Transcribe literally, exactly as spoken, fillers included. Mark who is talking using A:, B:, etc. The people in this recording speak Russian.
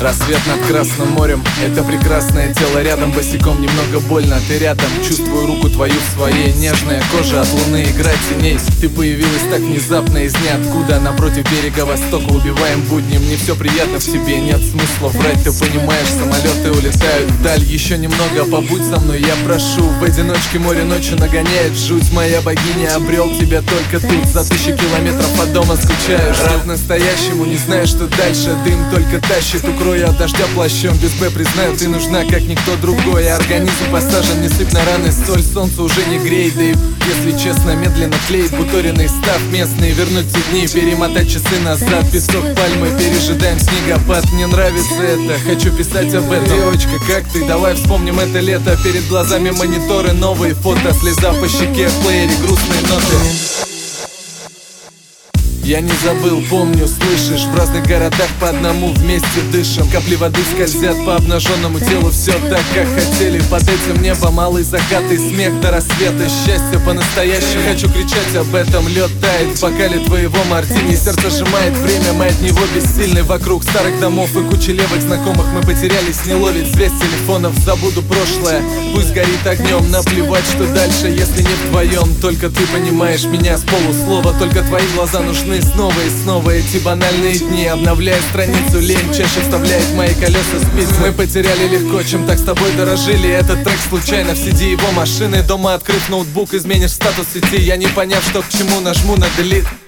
A: Рассвет над Красным морем, это прекрасное тело рядом. Босиком немного больно, ты рядом. Чувствую руку твою в своей, нежная кожа от луны, игра теней. Ты появилась так внезапно из ниоткуда. Напротив берега востока убиваем будни. Мне все приятно в тебе, нет смысла врать. Ты понимаешь, самолеты улетают вдаль. Еще немного побудь со мной, я прошу. В одиночке море ночью нагоняет жуть. Моя богиня, обрел тебя только тут. За тысячи километров от дома скучаешь. Рад настоящему, не знаешь, что дальше. Дым только тащит, укрою от дождя плащом. Без Б, признаю, ты нужна, как никто другой. Организм посажен, не сыпь на раны соль. Солнце уже не греет, да и, если честно, медленно клеит. Буториный став местный, вернуть те дни, перемотать часы назад. Песок пальмы, пережидаем снегопад. Мне нравится это, хочу писать об этом. Девочка, как ты? Давай вспомним это лето. Перед глазами мониторы, новые фото. Слеза по щеке, в плеере грустные ноты. Я не забыл, помню, слышишь. В разных городах по одному вместе дышим. Капли воды скользят по обнаженному телу. Все так, как хотели. Под этим небом малый закат и смех до рассвета. Счастье по-настоящему. Хочу кричать об этом. Лед тает в бокале твоего мартини. Сердце сжимает время, мы от него бессильны. Вокруг старых домов и кучи левых знакомых. Мы потерялись, не ловит связь телефонов. Забуду прошлое, пусть горит огнем. Наплевать, что дальше, если не вдвоем. Только ты понимаешь меня с полуслова. Только твои глаза нужны. Снова и снова эти банальные дни. Обновляя страницу, лень чаще вставляет мои колеса спицы. Мы потеряли легко, чем так с тобой дорожили. Этот трек случайно в си ди его машины. Дома открыв ноутбук, изменишь статус сети. Я не поняв, что к чему, нажму на delete.